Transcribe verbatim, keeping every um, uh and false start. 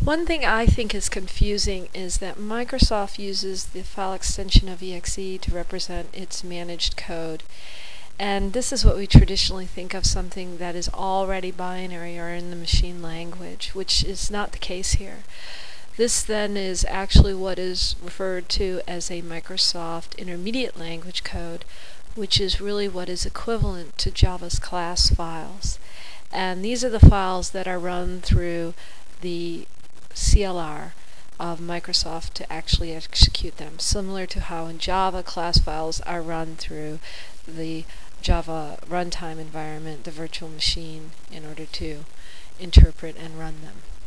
One thing I think is confusing is that Microsoft uses the file extension of E X E to represent its managed code. And this is what we traditionally think of something that is already binary or in the machine language, which is not the case here. This then is actually what is referred to as a Microsoft Intermediate Language Code, which is really what is equivalent to Java's class files. And these are the files that are run through the C L R of Microsoft to actually execute them, similar to how in Java class files are run through the Java runtime environment, the virtual machine, in order to interpret and run them.